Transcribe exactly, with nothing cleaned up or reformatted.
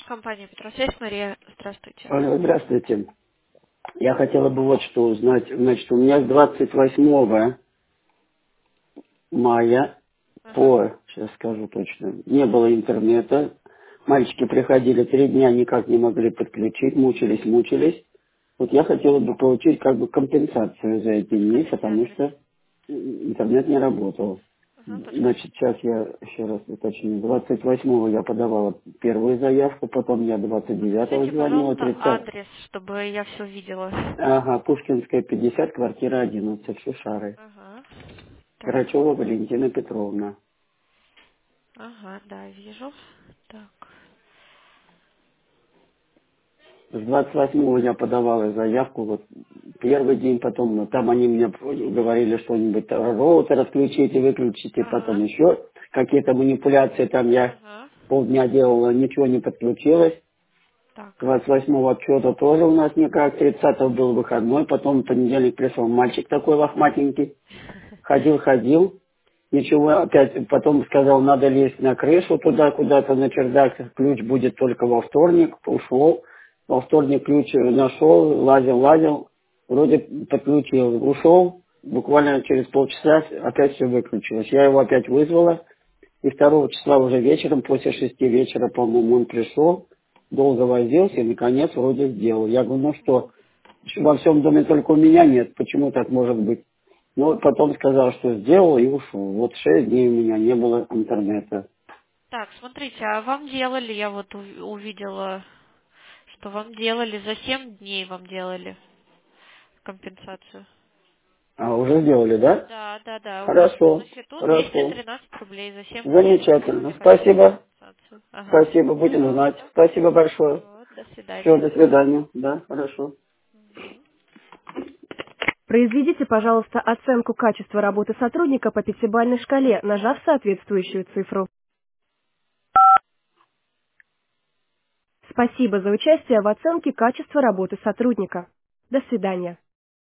Компания «Петросвязь», Мария, здравствуйте. Алло, здравствуйте. Я хотела бы вот что узнать. Значит, у меня с двадцать восьмого мая Ага. по, сейчас скажу точно, не было интернета. Мальчики приходили три дня, никак не могли подключить, мучились, мучились. Вот я хотела бы получить как бы компенсацию за эти дни, Скажите потому адрес. что интернет не работал. Ага, Значит, подскажите. сейчас я еще раз уточню. двадцать восьмого я подавала первую заявку, потом я двадцать девятого Подскажите, звонила, пожалуйста, тридцатого. адрес, чтобы я все видела. Ага, Пушкинская, пятьдесят, квартира одиннадцать, Шушары. Ага. Так. Грачева Валентина Петровна. Ага, да, вижу. Так. С двадцать восьмого я подавала заявку, вот первый день, потом, ну, там они мне говорили что-нибудь, роутер отключите, выключите, потом Ага. еще какие-то манипуляции, там я Ага. полдня делала, ничего не подключилось. Так. двадцать восьмого отчета тоже у нас никак, тридцатого был выходной, потом в понедельник пришел мальчик такой лохматенький, ходил, ходил, ничего, опять потом сказал, надо лезть на крышу туда, куда-то на чердак, ключ будет только во вторник, ушел, во вторник ключ нашел, лазил, лазил, вроде подключил, ушел, буквально через полчаса опять все выключилось. Я его опять вызвала, и второго числа уже вечером, после шести вечера, по-моему, он пришел, долго возился и, наконец, вроде сделал. Я говорю, ну что, во всем доме только у меня нет, почему так может быть? Ну, вот потом сказал, что сделал и ушел. Вот шесть дней у меня не было интернета. Так, смотрите, а вам делали, я вот ув- увидела, что вам делали, за семь дней вам делали компенсацию. А, уже сделали, да? Да, да, да. У вас на Хорошо, счету двести хорошо. тринадцать рублей. За семь дней вам Замечательно. сделали Спасибо. компенсацию. Ага. Спасибо, будем знать. Пожалуйста. Спасибо большое. Все, до Все, свидания. до свидания. Да, хорошо. Произведите, пожалуйста, оценку качества работы сотрудника по пятибалльной шкале, нажав соответствующую цифру. Спасибо за участие в оценке качества работы сотрудника. До свидания.